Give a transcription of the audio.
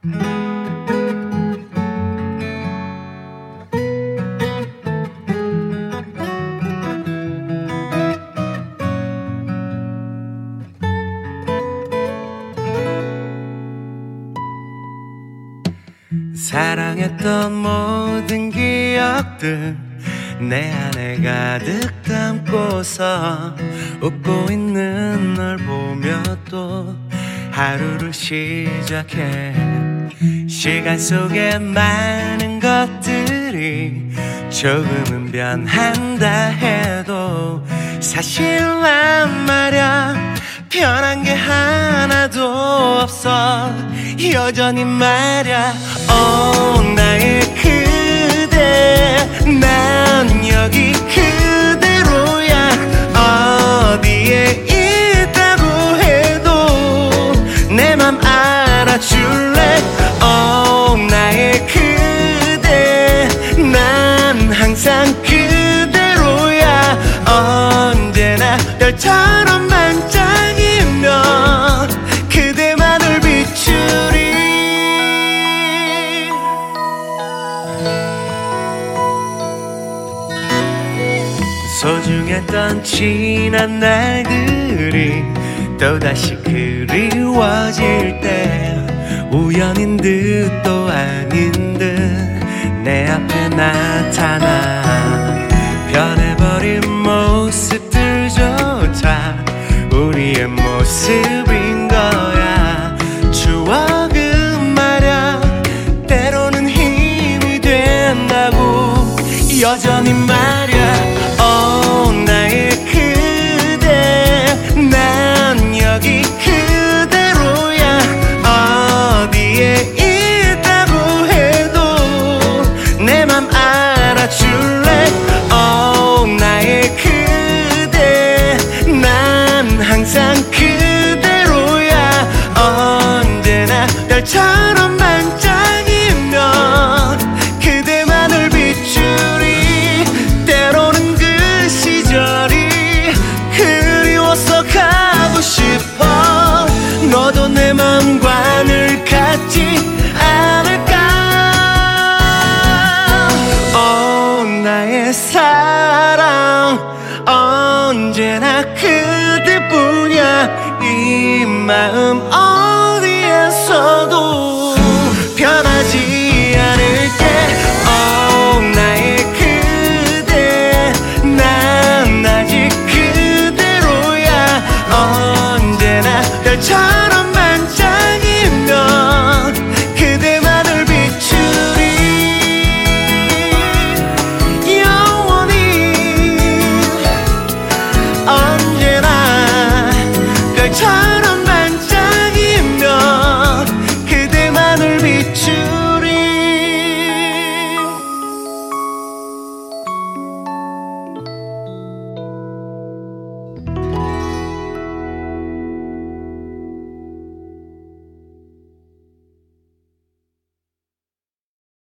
사랑했던 모든 기억들 내 안에 가득 담고서 웃고 있는 널 보며 또 하루를 시작해. 시간 속에 많은 것들이 조금은 변한다 해도 사실 난 말야 변한 게 하나도 없어. 여전히 말야 나의 그대 난 여기 그대로야. 어디에 있다고 해도 내 맘 알아줄래. 나의 그대 난 항상 그대로야. 언제나 별처럼 반짝이며 그대만을 비추리. 소중했던 지난 날들이 또다시 그리워질 때 우연인 듯 또 아닌 듯 내 앞에 나타나. 변해버린 모습들조차 우리의 모습인 거야. 추억은 말야 때로는 힘이 된다고. 여전히 말야 나의 그대 난 여기 그대로야. 어디에 있다고 해도 내 맘 알아줄래. 나의 그대 난 항상 그대로야. 언제나 별처럼